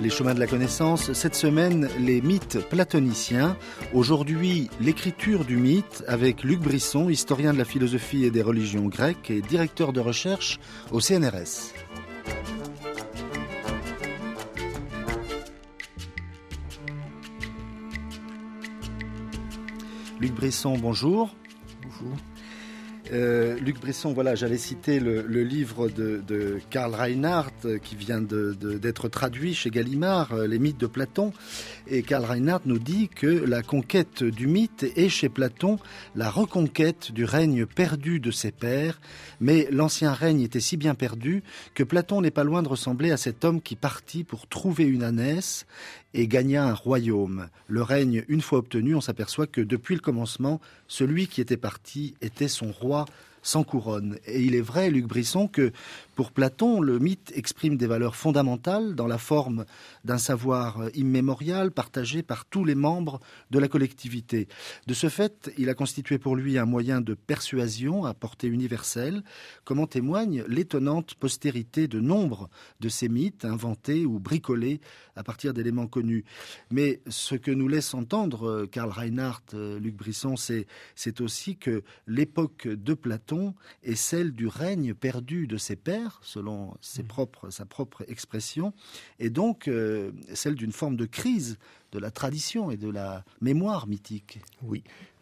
Les chemins de la connaissance, cette semaine, les mythes platoniciens. Aujourd'hui, l'écriture du mythe avec Luc Brisson, historien de la philosophie et des religions grecques et directeur de recherche au CNRS. Luc Brisson, bonjour. Bonjour. Luc Brisson, voilà, j'allais citer le livre de Karl Reinhardt qui vient d'être traduit chez Gallimard, Les mythes de Platon. Et Karl Reinhardt nous dit que la conquête du mythe est chez Platon la reconquête du règne perdu de ses pères. Mais l'ancien règne était si bien perdu que Platon n'est pas loin de ressembler à cet homme qui partit pour trouver une ânesse et gagna un royaume. Le règne, une fois obtenu, on s'aperçoit que depuis le commencement, celui qui était parti était son roi sans couronne. Et il est vrai, Luc Brisson, que pour Platon, le mythe exprime des valeurs fondamentales dans la forme d'un savoir immémorial partagé par tous les membres de la collectivité. De ce fait, il a constitué pour lui un moyen de persuasion à portée universelle, comme en témoigne l'étonnante postérité de nombre de ces mythes inventés ou bricolés à partir d'éléments connus. Mais ce que nous laisse entendre Karl Reinhardt, Luc Brisson, c'est aussi que l'époque de Platon est celle du règne perdu de ses pères, selon sa propre expression, et donc celle d'une forme de crise de la tradition et de la mémoire mythique. Oui.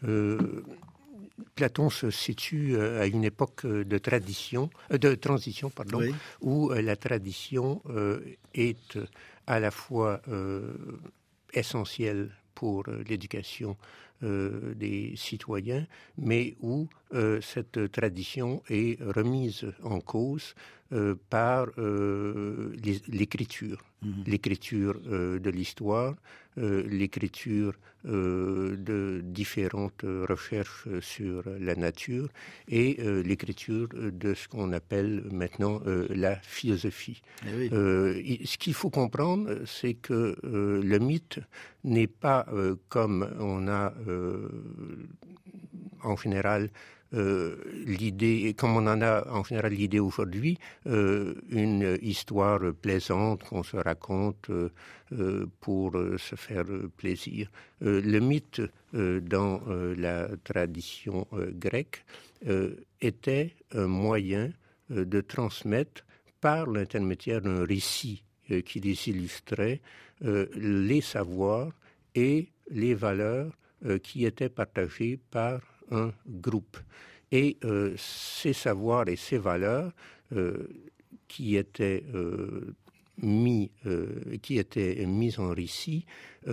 Platon se situe à une époque de transition, oui, où la tradition est à la fois essentielle pour l'éducation des citoyens, mais où cette tradition est remise en cause par l'écriture. L'écriture de l'histoire, l'écriture de différentes recherches sur la nature et l'écriture de ce qu'on appelle maintenant la philosophie. Oui. Ce qu'il faut comprendre, c'est que le mythe n'est pas comme on a en général l'idée, comme on en a en général l'idée aujourd'hui, une histoire plaisante qu'on se raconte pour se faire plaisir. Le mythe dans la tradition grecque était un moyen de transmettre par l'intermédiaire d'un récit qui les illustrait les savoirs et les valeurs qui étaient partagés par un groupe. Et ces savoirs et ces valeurs qui étaient mis en récit,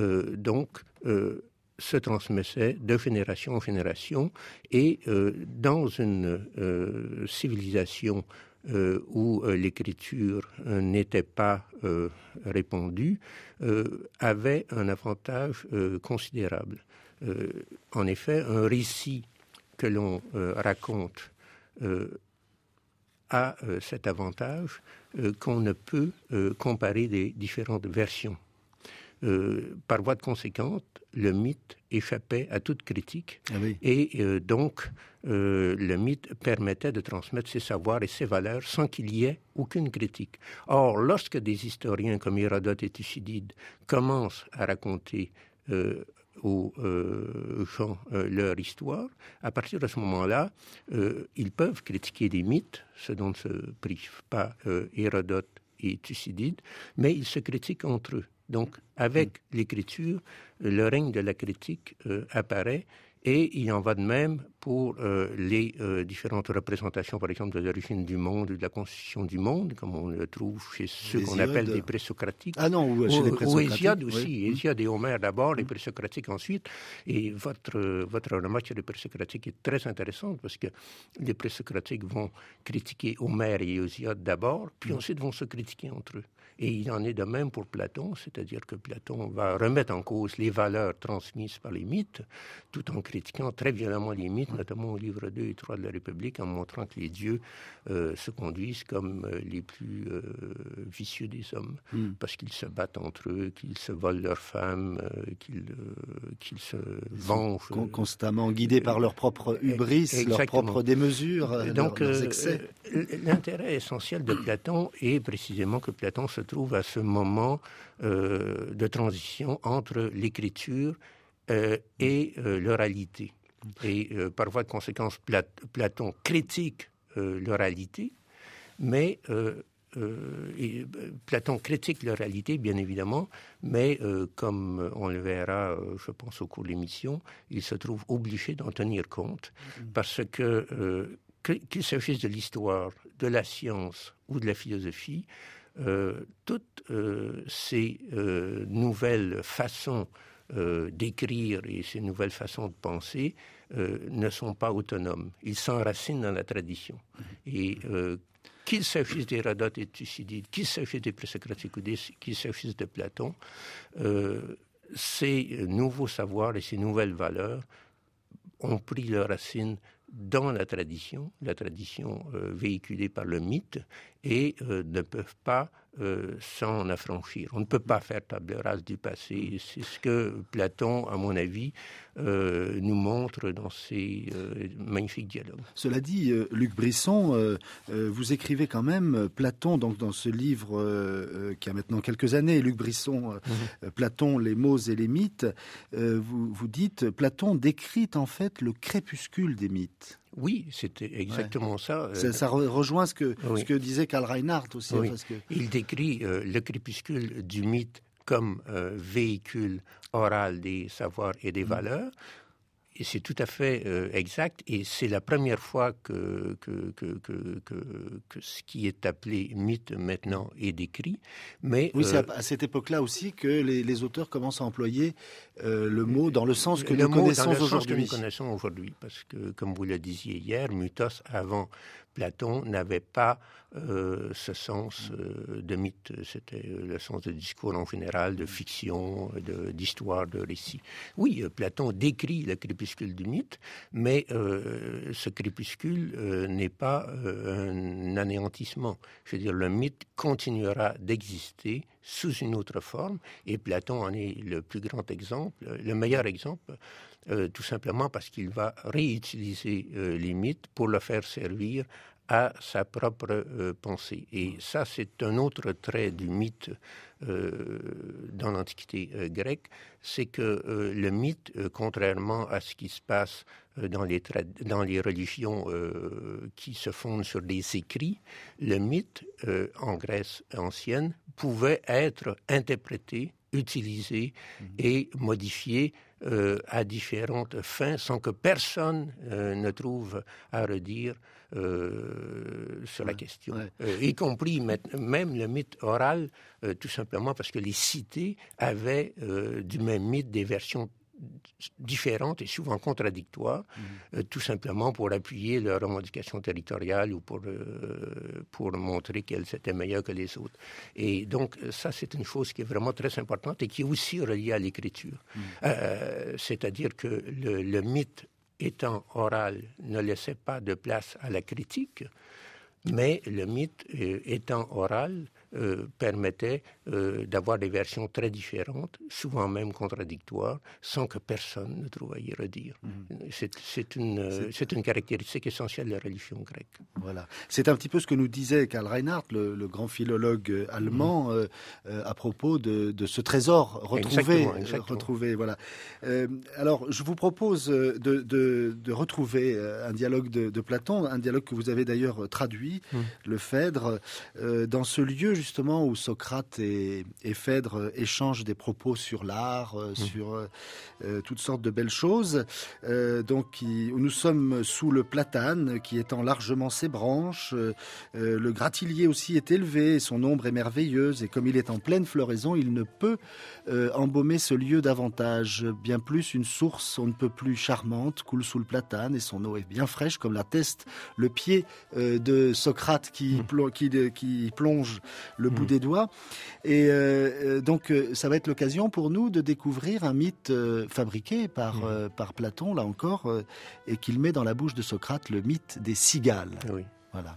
se transmettaient de génération en génération, et dans une civilisation où l'écriture n'était pas répandue, avait un avantage considérable. En effet, un récit que l'on raconte a cet avantage qu'on ne peut comparer des différentes versions. Par voie de conséquence, le mythe échappait à toute critique. Ah oui. Et donc, le mythe permettait de transmettre ses savoirs et ses valeurs sans qu'il y ait aucune critique. Or, lorsque des historiens comme Hérodote et Thucydide commencent à raconter aux gens leur histoire, à partir de ce moment-là, ils peuvent critiquer des mythes, ce dont ne se privent pas Hérodote et Thucydide, mais ils se critiquent entre eux. Donc, avec l'écriture, le règne de la critique apparaît, et il en va de même pour les différentes représentations, par exemple, de l'origine du monde, de la constitution du monde, comme on le trouve chez ceux qu'on appelle des présocratiques. Ah non, chez les présocratiques. Ou Hésiode aussi. Oui. Hésiode et Homère d'abord, les présocratiques ensuite. Et votre remarque sur les présocratiques est très intéressante, parce que les présocratiques vont critiquer Homère et Hésiode d'abord, puis ensuite vont se critiquer entre eux. Et il en est de même pour Platon, c'est-à-dire que Platon va remettre en cause les valeurs transmises par les mythes, tout en critiquant très violemment les mythes, notamment au livre 2 et 3 de la République, en montrant que les dieux se conduisent comme les plus vicieux des hommes, parce qu'ils se battent entre eux, qu'ils se volent leurs femmes, qu'ils se vengent. Constamment guidés par leur propre hubris, leur propre démesure, leurs excès. L'intérêt essentiel de Platon est précisément que Platon se trouve à ce moment de transition entre l'écriture et l'oralité. Et par voie de conséquence, Platon critique l'oralité, mais Platon critique l'oralité, bien évidemment, mais comme on le verra, je pense, au cours de l'émission, il se trouve obligé d'en tenir compte, parce que qu'il s'agisse de l'histoire, de la science ou de la philosophie, toutes ces nouvelles façons d'écrire et ces nouvelles façons de penser ne sont pas autonomes. Ils s'enracinent dans la tradition. Et qu'il s'agisse d'Hérodote et de Thucydide, qu'il s'agisse des présocratiques ou qu'il s'agisse de Platon, ces nouveaux savoirs et ces nouvelles valeurs ont pris leurs racines dans la tradition véhiculée par le mythe, et ne peuvent pas s'en affranchir. On ne peut pas faire table rase du passé. C'est ce que Platon, à mon avis, nous montre dans ses magnifiques dialogues. Cela dit, Luc Brisson, vous écrivez quand même Platon, donc dans ce livre qui a maintenant quelques années, Luc Brisson, Platon, les mots et les mythes, vous dites, Platon décrit en fait le crépuscule des mythes. Oui, c'était exactement ça. Ça rejoint ce que disait Karl Reinhardt aussi. Oui. Parce que... Il décrit le crépuscule du mythe comme véhicule oral des savoirs et des valeurs. Et c'est tout à fait exact. Et c'est la première fois que ce qui est appelé mythe maintenant est décrit. Mais, oui, c'est à cette époque-là aussi que les auteurs commencent à employer le mot dans le sens que nous connaissons aujourd'hui. Parce que, comme vous le disiez hier, mythos avant Platon n'avait pas ce sens de mythe. C'était le sens de discours en général, de fiction, d'histoire, de récit. Oui, Platon décrit le crépuscule du mythe, mais ce crépuscule n'est pas un anéantissement. Je veux dire, le mythe continuera d'exister sous une autre forme, et Platon en est le plus grand exemple, le meilleur exemple, tout simplement parce qu'il va réutiliser les mythes pour le faire servir à sa propre pensée. Et ça, c'est un autre trait du mythe dans l'Antiquité grecque, c'est que le mythe, contrairement à ce qui se passe dans les religions qui se fondent sur des écrits, le mythe, en Grèce ancienne, pouvait être interprété, utilisé et modifié à différentes fins sans que personne ne trouve à redire sur la question, y compris même le mythe oral, tout simplement parce que les cités avaient du même mythe des versions différentes et souvent contradictoires, tout simplement pour appuyer leurs revendications territoriales ou pour montrer qu'elles étaient meilleures que les autres. Et donc, ça, c'est une chose qui est vraiment très importante et qui est aussi reliée à l'écriture. C'est-à-dire que le mythe étant oral ne laissait pas de place à la critique, mais le mythe étant oral permettait d'avoir des versions très différentes, souvent même contradictoires, sans que personne ne trouve à y redire. C'est une caractéristique essentielle de la religion grecque. Voilà. C'est un petit peu ce que nous disait Karl Reinhardt, le grand philologue allemand, à propos de ce trésor retrouvé. Retrouvé, voilà. Alors, je vous propose de retrouver un dialogue de Platon, un dialogue que vous avez d'ailleurs traduit, le Phèdre, dans ce lieu justement où Socrate et Phèdre échangent des propos sur l'art, sur toutes sortes de belles choses. Donc, nous sommes sous le platane qui étend largement ses branches. Le gratillier aussi est élevé, son ombre est merveilleuse, et comme il est en pleine floraison, il ne peut embaumer ce lieu davantage. Bien plus, une source on ne peut plus charmante coule sous le platane, et son eau est bien fraîche, comme l'atteste le pied de Socrate qui plonge bout des doigts. Et donc, ça va être l'occasion pour nous de découvrir un mythe fabriqué par Platon, là encore, et qu'il met dans la bouche de Socrate, le mythe des cigales. Oui. Voilà.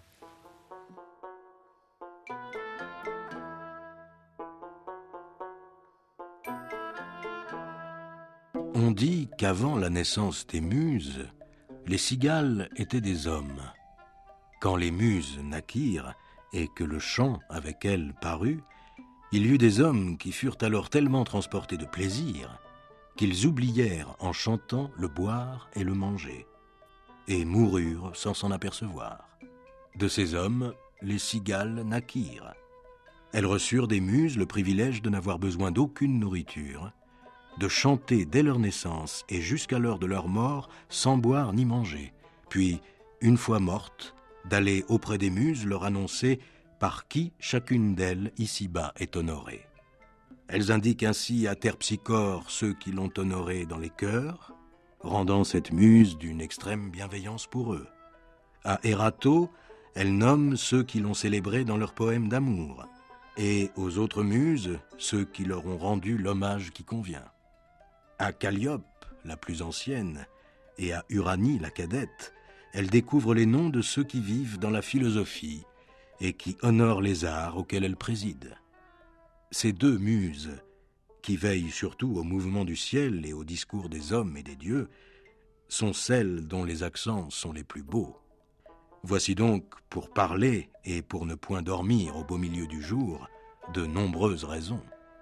On dit qu'avant la naissance des muses, les cigales étaient des hommes. Quand les muses naquirent et que le chant avec elles parut, il y eut des hommes qui furent alors tellement transportés de plaisir qu'ils oublièrent en chantant le boire et le manger, et moururent sans s'en apercevoir. De ces hommes, les cigales naquirent. Elles reçurent des muses le privilège de n'avoir besoin d'aucune nourriture, de chanter dès leur naissance et jusqu'à l'heure de leur mort sans boire ni manger, puis, une fois mortes, d'aller auprès des muses leur annoncer par qui chacune d'elles ici-bas est honorée. Elles indiquent ainsi à Terpsichore ceux qui l'ont honorée dans les cœurs, rendant cette muse d'une extrême bienveillance pour eux. À Erato, elles nomment ceux qui l'ont célébrée dans leurs poèmes d'amour, et aux autres muses, ceux qui leur ont rendu l'hommage qui convient. À Calliope, la plus ancienne, et à Uranie, la cadette, elle découvre les noms de ceux qui vivent dans la philosophie et qui honorent les arts auxquels elle préside. Ces deux muses, qui veillent surtout au mouvement du ciel et au discours des hommes et des dieux, sont celles dont les accents sont les plus beaux. Voici donc, pour parler et pour ne point dormir au beau milieu du jour, de nombreuses raisons.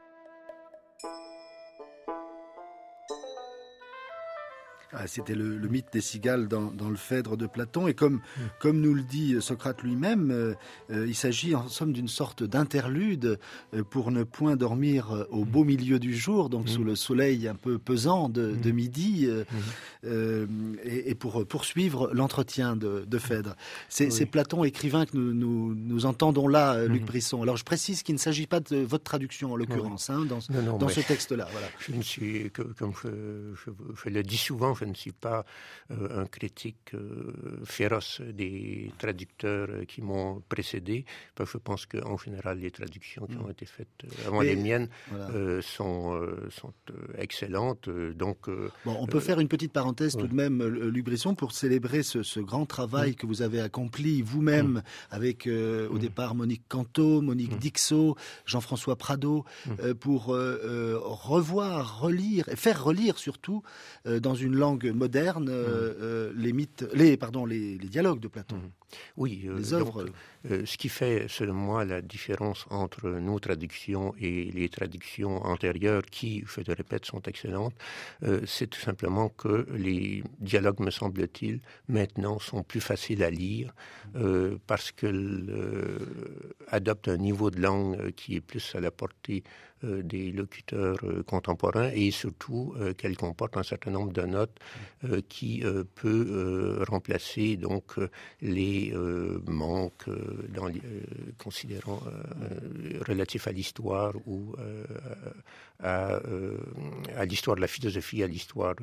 C'était le mythe des cigales dans le Phèdre de Platon. Et comme nous le dit Socrate lui-même, il s'agit en somme d'une sorte d'interlude pour ne point dormir au beau milieu du jour, donc sous le soleil un peu pesant de midi, et pour poursuivre l'entretien de Phèdre. C'est Platon, écrivain, que nous entendons là, Luc Brisson. Alors je précise qu'il ne s'agit pas de votre traduction en l'occurrence, dans ce texte-là. Voilà. Je ne suis, comme je le dis souvent, je ne suis pas un critique féroce des traducteurs qui m'ont précédé, parce que je pense qu'en général, les traductions qui ont été faites avant les miennes sont excellentes. Donc, on peut faire une petite parenthèse tout de même, Luc Brisson, pour célébrer ce grand travail que vous avez accompli vous-même avec au départ Monique Canto, Monique Dixot, Jean-François Prado, pour relire et faire relire surtout dans une langue moderne les dialogues de Platon. Oui, les œuvres. Donc, ce qui fait, selon moi, la différence entre nos traductions et les traductions antérieures, qui, je le répète, sont excellentes, c'est tout simplement que les dialogues, me semble-t-il, maintenant sont plus faciles à lire parce qu'ils adoptent un niveau de langue qui est plus à la portée des locuteurs contemporains, et surtout qu'elle comporte un certain nombre de notes qui peut remplacer donc les manques considérant relatifs à l'histoire ou à l'histoire de la philosophie, à l'histoire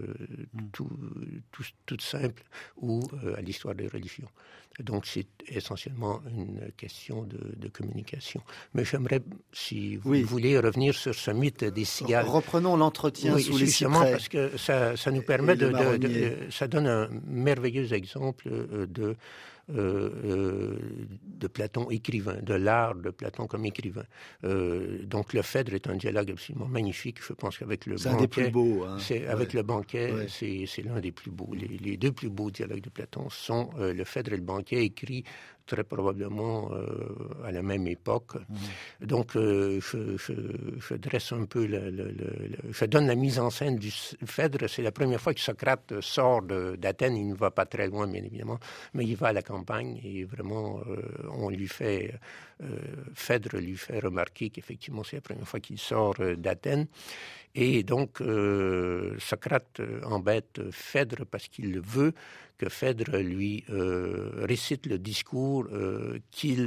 toute simple, ou à l'histoire des religions. Donc c'est essentiellement une question de communication. Mais j'aimerais, si vous voulez, revenir sur ce mythe des cigales. Reprenons l'entretien sous les cyprès. Parce que ça nous permet ça donne un merveilleux exemple de Platon écrivain, de l'art de Platon comme écrivain. Donc le Phèdre est un dialogue absolument magnifique. Je pense qu'avec le banquet, un des plus beaux. Avec le banquet, c'est l'un des plus beaux. Les deux plus beaux dialogues de Platon sont le Phèdre et le banquet, écrits très probablement à la même époque. Donc, je dresse un peu, je donne la mise en scène du Phèdre. C'est la première fois que Socrate sort d'Athènes. Il ne va pas très loin, bien évidemment, mais il va à la campagne, et vraiment, Phèdre lui fait remarquer qu'effectivement, c'est la première fois qu'il sort d'Athènes. Et donc, Socrate embête Phèdre parce qu'il veut que Phèdre lui récite le discours qu'il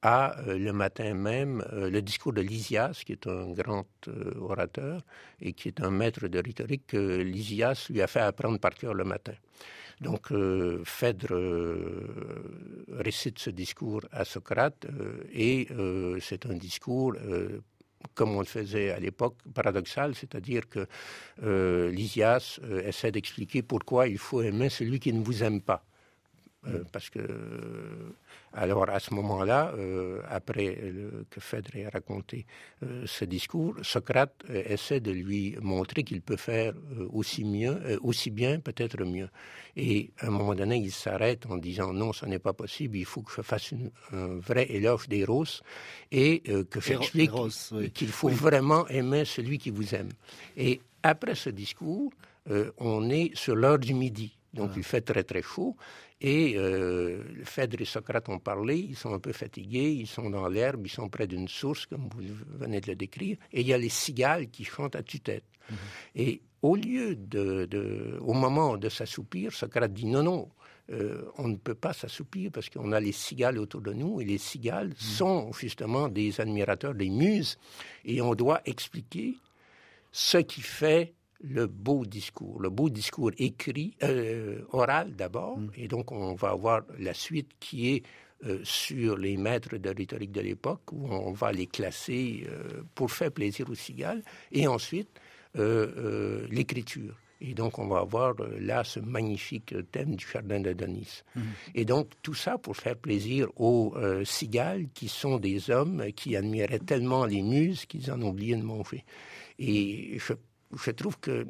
le matin même le discours de Lysias, qui est un grand orateur et qui est un maître de rhétorique, que Lysias lui a fait apprendre par cœur le matin. Donc, Phèdre récite ce discours à Socrate et c'est un discours, comme on le faisait à l'époque, paradoxal, c'est-à-dire que Lysias essaie d'expliquer pourquoi il faut aimer celui qui ne vous aime pas. Parce que, alors à ce moment-là, après que Phèdre ait raconté ce discours, Socrate essaie de lui montrer qu'il peut faire aussi bien, peut-être mieux. Et à un moment donné, il s'arrête en disant non, ce n'est pas possible, il faut que je fasse un vrai éloge d'Héros et que j'explique qu'il faut vraiment aimer celui qui vous aime. Et après ce discours, on est sur l'heure du midi. Donc il fait très très chaud et Phèdre et Socrate ont parlé, ils sont un peu fatigués, ils sont dans l'herbe, ils sont près d'une source comme vous venez de le décrire, et il y a les cigales qui chantent à tue-tête. Et au lieu au moment de s'assoupir, Socrate dit non, on ne peut pas s'assoupir parce qu'on a les cigales autour de nous et les cigales sont justement des admirateurs des muses et on doit expliquer ce qui fait le beau discours écrit, oral d'abord, et donc on va avoir la suite qui est sur les maîtres de rhétorique de l'époque, où on va les classer pour faire plaisir aux cigales, et ensuite l'écriture. Et donc on va avoir là ce magnifique thème du jardin d'Adonis. Et donc tout ça pour faire plaisir aux cigales, qui sont des hommes qui admiraient tellement les muses qu'ils en ont oublié de manger. Et je trouve que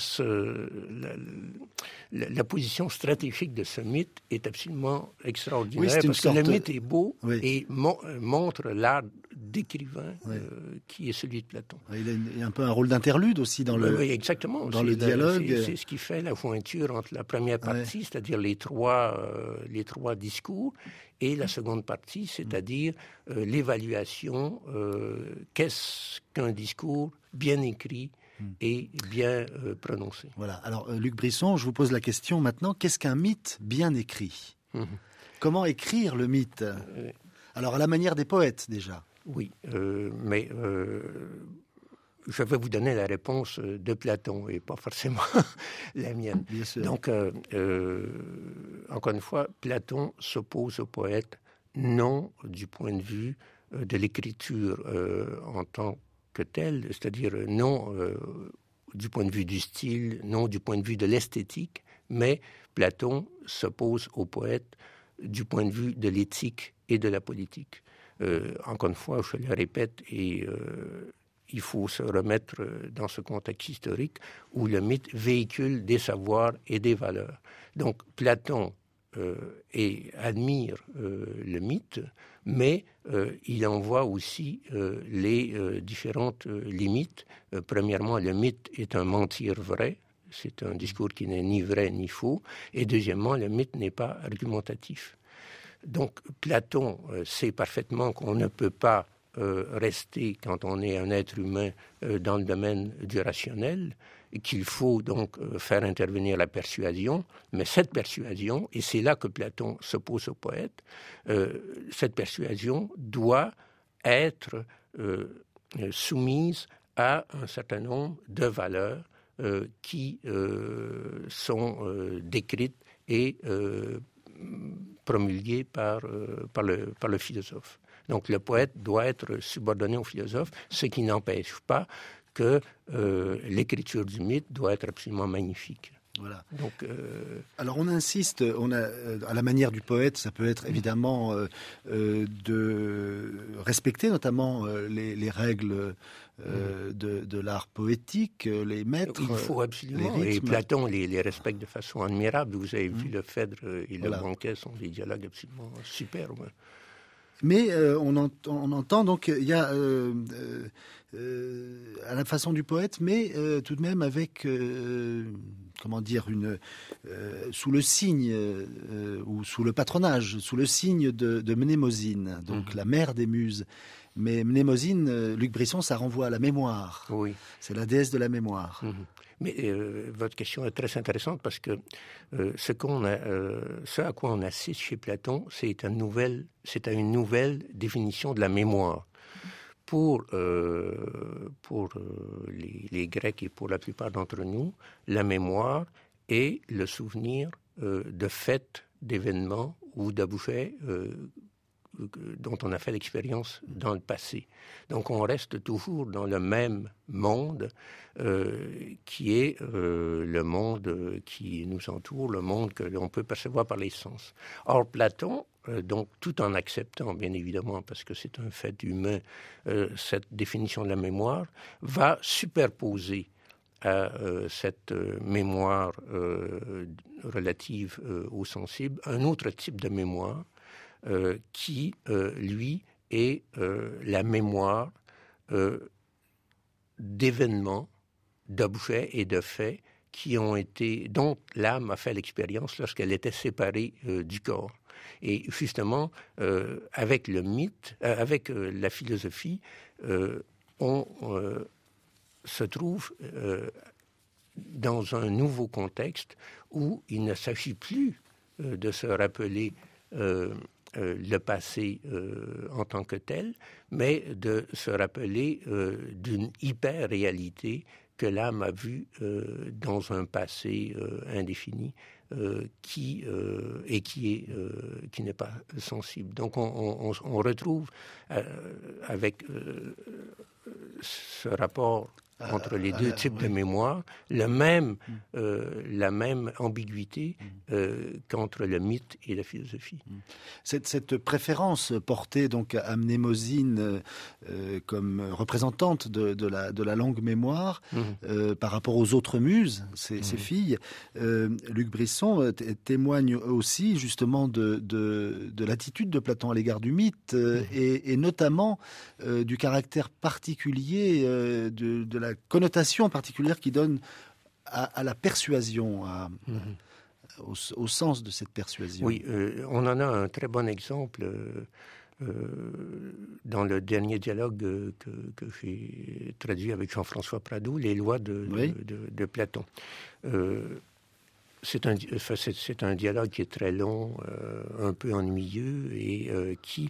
la position stratégique de ce mythe est absolument extraordinaire, parce que le mythe est beau et montre l'art d'écrivain qui est celui de Platon. Il y a un peu un rôle d'interlude aussi dans le, exactement. Dans le dialogue. C'est ce qui fait la jointure entre la première partie, c'est-à-dire les trois discours, et la seconde partie, c'est-à-dire l'évaluation, qu'est-ce qu'un discours bien écrit et bien prononcé. Voilà. Alors, Luc Brisson, je vous pose la question maintenant, qu'est-ce qu'un mythe bien écrit ? Comment écrire le mythe ? Alors, à la manière des poètes, déjà. Oui, mais je vais vous donner la réponse de Platon et pas forcément la mienne. Bien sûr. Donc, encore une fois, Platon s'oppose au poète, non du point de vue de l'écriture en tant que telle, c'est-à-dire non du point de vue du style, non du point de vue de l'esthétique, mais Platon s'oppose au poète du point de vue de l'éthique et de la politique. Encore une fois, je le répète, et il faut se remettre dans ce contexte historique où le mythe véhicule des savoirs et des valeurs. Donc Platon admire le mythe, mais il en voit aussi les différentes limites. Premièrement, le mythe est un mentir vrai, c'est un discours qui n'est ni vrai ni faux, et deuxièmement, le mythe n'est pas argumentatif. Donc Platon sait parfaitement qu'on ne peut pas rester, quand on est un être humain, dans le domaine du rationnel, et qu'il faut donc faire intervenir la persuasion, mais cette persuasion, et c'est là que Platon s'oppose au poète, cette persuasion doit être soumise à un certain nombre de valeurs qui sont décrites et promulguées par le philosophe. Donc le poète doit être subordonné au philosophe, ce qui n'empêche pas que l'écriture du mythe doit être absolument magnifique. Voilà. Donc, alors on insiste, à la manière du poète, ça peut être évidemment de respecter notamment les règles de l'art poétique, les maîtres. Il faut absolument, et Platon les respecte de façon admirable. Vous avez vu le Phèdre et le Banquet sont des dialogues absolument superbes. Mais on entend donc, il y a à la façon du poète, mais tout de même avec sous le signe ou sous le patronage, sous le signe de Mnémosyne, donc la mère des muses. Mais Mnémosyne, Luc Brisson, ça renvoie à la mémoire. Oui. C'est la déesse de la mémoire. Mais votre question est très intéressante parce que ce à quoi on assiste chez Platon, c'est à une nouvelle définition de la mémoire. Pour les Grecs et pour la plupart d'entre nous, la mémoire est le souvenir de faits, d'événements ou d'objets dont on a fait l'expérience dans le passé. Donc on reste toujours dans le même monde qui est le monde qui nous entoure, le monde que l'on peut percevoir par les sens. Or Platon, donc tout en acceptant bien évidemment, parce que c'est un fait humain, cette définition de la mémoire, va superposer à cette mémoire relative au sensible un autre type de mémoire qui, lui, est la mémoire d'événements, d'objets et de faits dont l'âme a fait l'expérience lorsqu'elle était séparée du corps. Et justement, avec le mythe, avec la philosophie, on se trouve dans un nouveau contexte où il ne s'agit plus de se rappeler le passé en tant que tel, mais de se rappeler d'une hyper-réalité que l'âme a vue dans un passé indéfini qui n'est pas sensible. Donc on retrouve avec ce rapport entre les deux types de mémoire, la même ambiguïté qu'entre le mythe et la philosophie. Cette préférence portée donc à Mnémosyne comme représentante de la longue mémoire par rapport aux autres muses, ses filles, Luc Brisson témoigne aussi justement de l'attitude de Platon à l'égard du mythe et notamment du caractère particulier de la connotation particulière qu'il donne à la persuasion, au sens de cette persuasion. Oui, on en a un très bon exemple dans le dernier dialogue que j'ai traduit avec Jean-François Pradou, les lois de Platon. C'est un dialogue qui est très long, un peu ennuyeux, et qui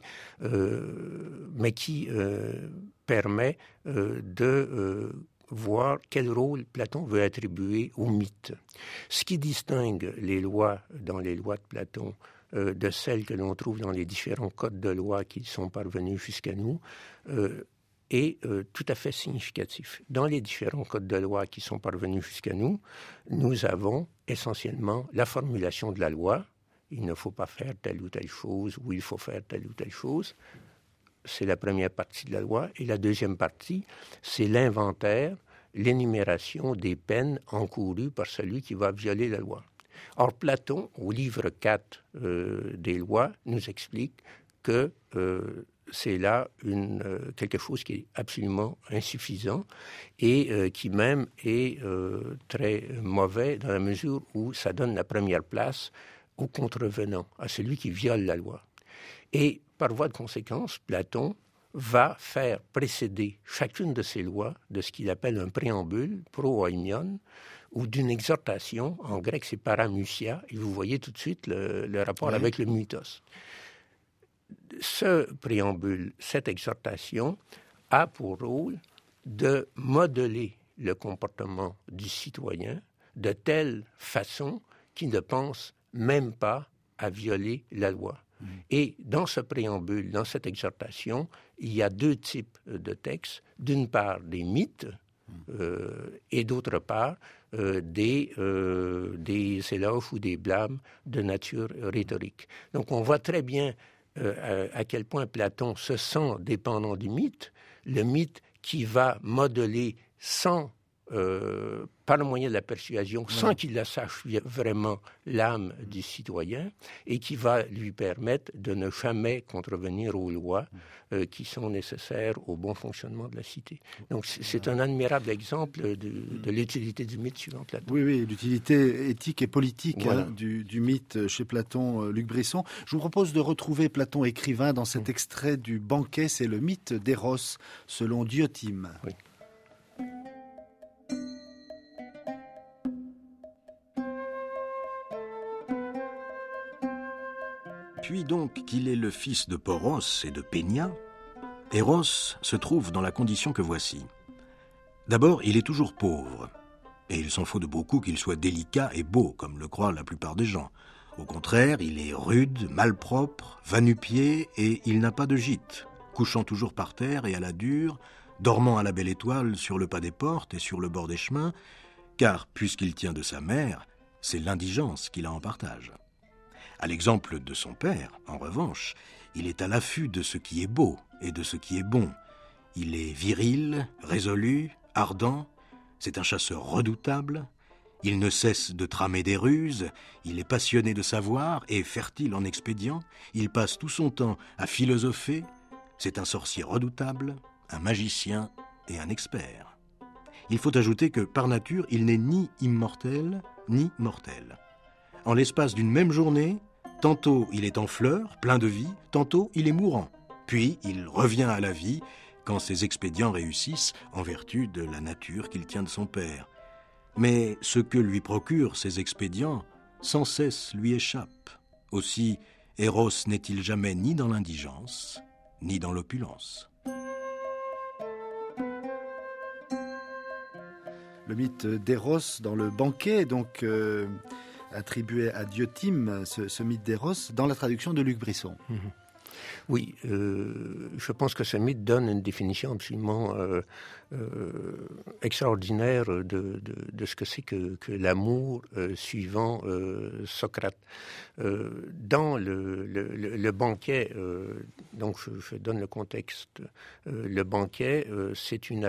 permet de voir quel rôle Platon veut attribuer au mythe. Ce qui distingue les lois dans les lois de Platon de celles que l'on trouve dans les différents codes de loi qui sont parvenus jusqu'à nous est tout à fait significatif. Dans les différents codes de loi qui sont parvenus jusqu'à nous, nous avons essentiellement la formulation de la loi. Il ne faut pas faire telle ou telle chose, ou il faut faire telle ou telle chose. C'est la première partie de la loi. Et la deuxième partie, c'est l'inventaire, l'énumération des peines encourues par celui qui va violer la loi. Or, Platon, au livre 4 des lois, nous explique que c'est là quelque chose qui est absolument insuffisant et qui même est très mauvais dans la mesure où ça donne la première place au contrevenant, à celui qui viole la loi. Et par voie de conséquence, Platon va faire précéder chacune de ces lois de ce qu'il appelle un préambule, pro-oimion, ou d'une exhortation. En grec, c'est paramusia, et vous voyez tout de suite le rapport avec le mythos. Ce préambule, cette exhortation, a pour rôle de modeler le comportement du citoyen de telle façon qu'il ne pense même pas à violer la loi. Et dans ce préambule, dans cette exhortation, il y a deux types de textes. D'une part, des mythes, et d'autre part, des éloges ou des blâmes de nature rhétorique. Donc on voit très bien à quel point Platon se sent dépendant du mythe, le mythe qui va modeler sans par le moyen de la persuasion, sans qu'il la sache vraiment, l'âme du citoyen, et qui va lui permettre de ne jamais contrevenir aux lois qui sont nécessaires au bon fonctionnement de la cité. Donc c'est un admirable exemple de l'utilité du mythe suivant Platon. Oui, l'utilité éthique et politique du mythe chez Platon, Luc Bresson. Je vous propose de retrouver Platon écrivain dans cet extrait du Banquet, c'est le mythe d'Eros, selon Diotime. Oui. Puis donc qu'il est le fils de Poros et de Pénia, Eros se trouve dans la condition que voici. D'abord, il est toujours pauvre, et il s'en faut de beaucoup qu'il soit délicat et beau, comme le croient la plupart des gens. Au contraire, il est rude, malpropre, va-nu-pied, et il n'a pas de gîte, couchant toujours par terre et à la dure, dormant à la belle étoile sur le pas des portes et sur le bord des chemins, car, puisqu'il tient de sa mère, c'est l'indigence qu'il a en partage. À l'exemple de son père, en revanche, il est à l'affût de ce qui est beau et de ce qui est bon. Il est viril, résolu, ardent, c'est un chasseur redoutable, il ne cesse de tramer des ruses, il est passionné de savoir et fertile en expédients, il passe tout son temps à philosopher, c'est un sorcier redoutable, un magicien et un expert. Il faut ajouter que, par nature, il n'est ni immortel ni mortel. En l'espace d'une même journée, tantôt il est en fleurs, plein de vie, tantôt il est mourant. Puis il revient à la vie quand ses expédients réussissent en vertu de la nature qu'il tient de son père. Mais ce que lui procurent ces expédients sans cesse lui échappe. Aussi, Eros n'est-il jamais ni dans l'indigence, ni dans l'opulence. Le mythe d'Eros dans le Banquet, donc attribué à Diotime, ce mythe d'Eros, dans la traduction de Luc Bresson. Oui, je pense que ce mythe donne une définition absolument extraordinaire de ce que c'est que l'amour suivant Socrate. Dans le banquet, donc je donne le contexte, le banquet, c'est une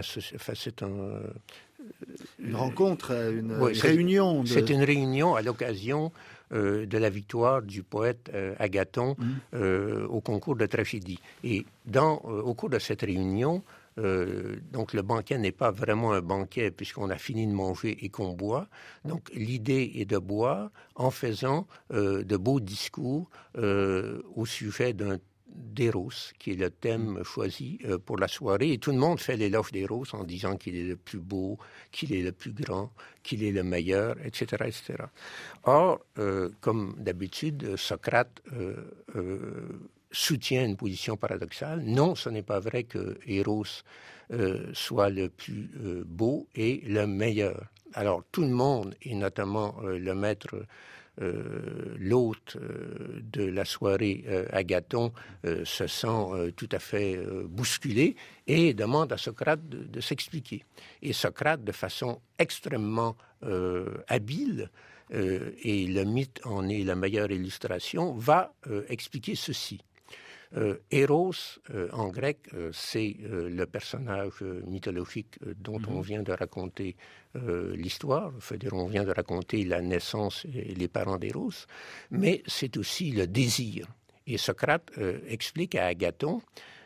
rencontre, une réunion. C'est une réunion à l'occasion de la victoire du poète Agathon au concours de tragédie. Et au cours de cette réunion, donc le banquet n'est pas vraiment un banquet puisqu'on a fini de manger et qu'on boit. Donc l'idée est de boire en faisant de beaux discours au sujet d'Eros, qui est le thème choisi pour la soirée. Et tout le monde fait l'éloge d'Eros en disant qu'il est le plus beau, qu'il est le plus grand, qu'il est le meilleur, etc., etc. Or, comme d'habitude, Socrate soutient une position paradoxale. Non, ce n'est pas vrai que Eros soit le plus beau et le meilleur. Alors, tout le monde, et notamment le maître l'hôte de la soirée Agathon se sent tout à fait bousculé et demande à Socrate de s'expliquer. Et Socrate, de façon extrêmement habile, et le mythe en est la meilleure illustration, va expliquer ceci. Eros, en grec, c'est le personnage mythologique dont on vient de raconter l'histoire, c'est-à-dire on vient de raconter la naissance et les parents d'Eros, mais c'est aussi le désir. Et Socrate explique à Agathon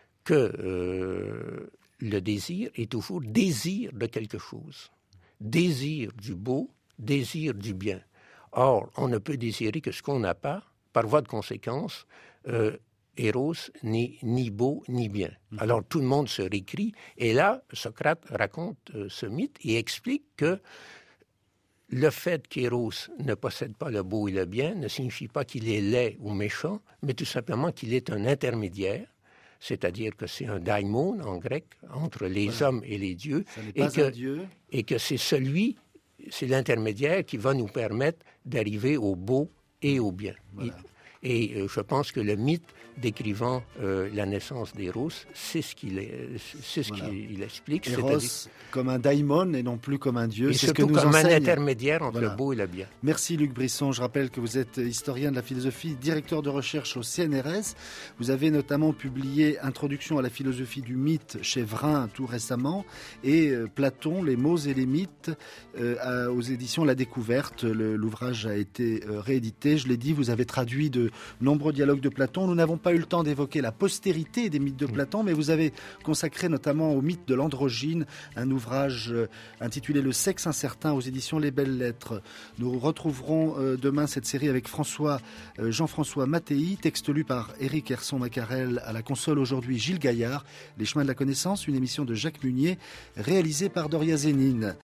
que le désir est toujours désir de quelque chose, désir du beau, désir du bien. Or, on ne peut désirer que ce qu'on n'a pas, par voie de conséquence, Eros n'est ni beau ni bien. Alors tout le monde se récrie, et là, Socrate raconte ce mythe et explique que le fait qu'Eros ne possède pas le beau et le bien ne signifie pas qu'il est laid ou méchant, mais tout simplement qu'il est un intermédiaire, c'est-à-dire que c'est un daimon en grec, entre les hommes et les dieux, et que c'est l'intermédiaire qui va nous permettre d'arriver au beau et au bien. Voilà. Et je pense que le mythe décrivant la naissance d'Eros, c'est ce qu'il explique. Eros comme un daimon et non plus comme un dieu. Et c'est surtout ce que nous comme enseigne. Un intermédiaire entre le beau et le bien. Merci Luc Brisson. Je rappelle que vous êtes historien de la philosophie, directeur de recherche au CNRS. Vous avez notamment publié Introduction à la philosophie du mythe chez Vrin tout récemment et Platon, les mots et les mythes aux éditions La Découverte. L'ouvrage a été réédité. Je l'ai dit, vous avez traduit de nombreux dialogues de Platon. Nous n'avons pas eu le temps d'évoquer la postérité des mythes de Platon, mais vous avez consacré notamment au mythe de l'androgyne un ouvrage intitulé Le sexe incertain aux éditions Les Belles Lettres. Nous retrouverons demain cette série avec Jean-François Mattei, texte lu par Éric Herson-Macarel, à la console aujourd'hui Gilles Gaillard. Les chemins de la connaissance, une émission de Jacques Munier réalisée par Doria Zénine.